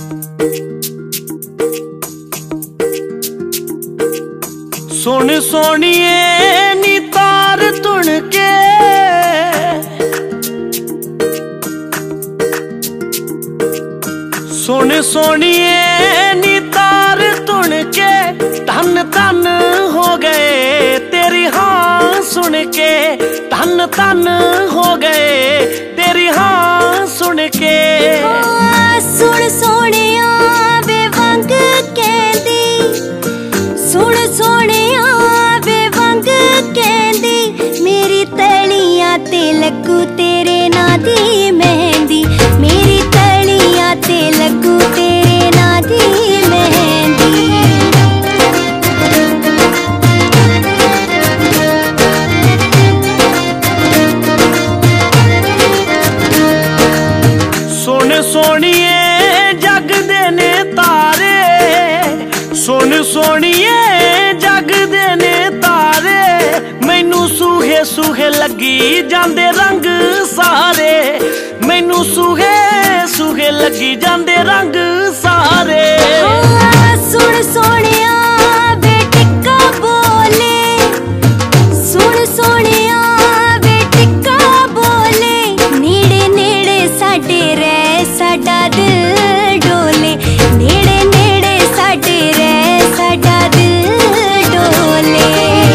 सुन सोनिए नी तार तुन के, सुन सोनिए नी तार तुन के, धन धन हो गए तेरी हाँ सुन के, धन धन हो गए तेरी हाँ सुन के। सुन सोनिया वे वंग कहंदी, सुन सोनिया वे वंग कहंदी, मेरी तलियां ते लगू तेरे नां दी मेहंदी, मेरी तलियां ते लगू तेरे नां दी मेहंदी। सुन सोनिए जग दे ने तारे, सुन सोनिए जग दे ने तारे, मैनू सूहे सूहे लगी जांदे रंग सारे, मैनू सूहे सूहे लगी जांदे रंग सारे। सुन सोनिया वे टिक्का बोले, सुन सोनिया वे टिक्का बोले, नेड़े नेड़े साडे रह साडा दिल डोले, नेड़े नेड़े साडे रह साडा दिल डोले।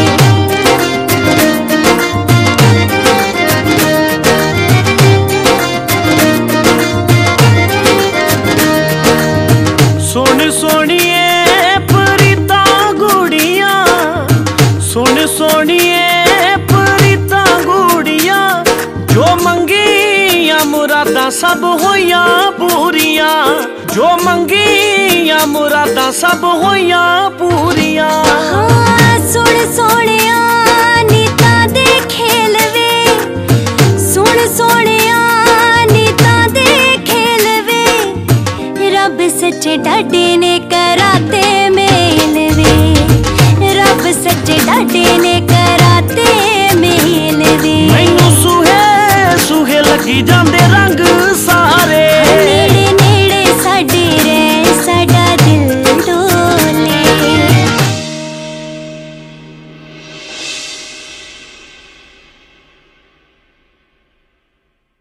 सुन सोनिए परीता गुड़िया, सुन सोनिए परीता गुड़िया, जो मंगिया मुरादा सब होइया पूरिया, जो मंगिया मुरादा सब होइया पूरिया। सुन सोनिया नीता दे खेल वे, सुन सोनिया नीता दे खेल वे, रब सच्चे डाडे